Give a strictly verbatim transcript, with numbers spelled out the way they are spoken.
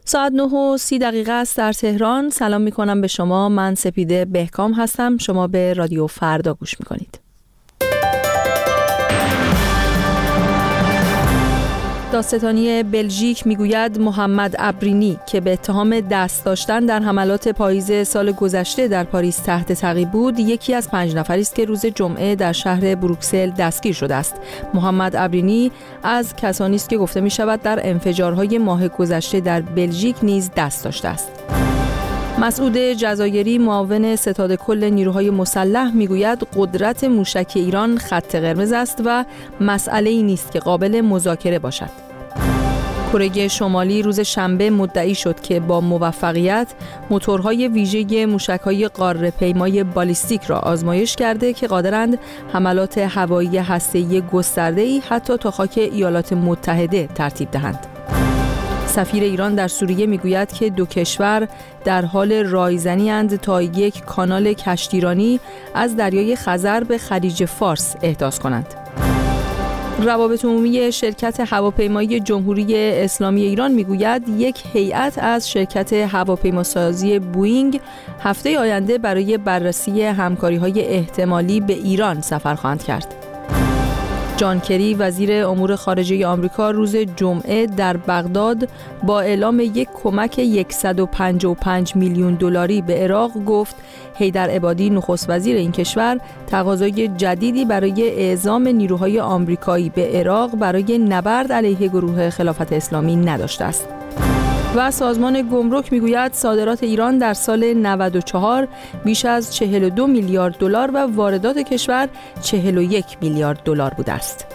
ساعت نه و سی دقیقه است در تهران. سلام می کنم به شما. من سپیده بهکام هستم. شما به رادیو فردا گوش می کنید. دادستانی بلژیک میگوید محمد عبرینی که به اتهام دست داشتن در حملات پاییز سال گذشته در پاریس تحت تعقیب بود، یکی از پنج نفری است که روز جمعه در شهر بروکسل دستگیر شده است. محمد عبرینی از کسانی است که گفته می شود در انفجارهای ماه گذشته در بلژیک نیز دست داشته است. مسعود جزایری معاون ستاد کل نیروهای مسلح میگوید قدرت موشکی ایران خط قرمز است و مسئله‌ای نیست که قابل مذاکره باشد. کره شمالی روز شنبه مدعی شد که با موفقیت موتورهای ویژه موشک‌های قاره‌پیمای بالیستیک را آزمایش کرده که قادرند حملات هوایی هسته‌ای گسترده‌ای حتی تا خاک ایالات متحده ترتیب دهند. سفیر ایران در سوریه میگوید که دو کشور در حال رایزنی اند تا یک کانال کشتیرانی از دریای خزر به خلیج فارس احداث کنند. روابط عمومی شرکت هواپیمایی جمهوری اسلامی ایران میگوید یک هیئت از شرکت هواپیماسازی بوئینگ هفته آینده برای بررسی همکاری‌های احتمالی به ایران سفر خواهند کرد. جان کری وزیر امور خارجه آمریکا روز جمعه در بغداد با اعلام یک کمک صد و پنجاه و پنج میلیون دلاری به عراق گفت حیدر عبادی نخست وزیر این کشور تقاضای جدیدی برای اعزام نیروهای آمریکایی به عراق برای نبرد علیه گروه خلافت اسلامی نداشته است. و سازمان گمرک میگوید صادرات ایران در سال نود و چهار بیش از چهل و دو میلیارد دلار و واردات کشور چهل و یک میلیارد دلار بوده است.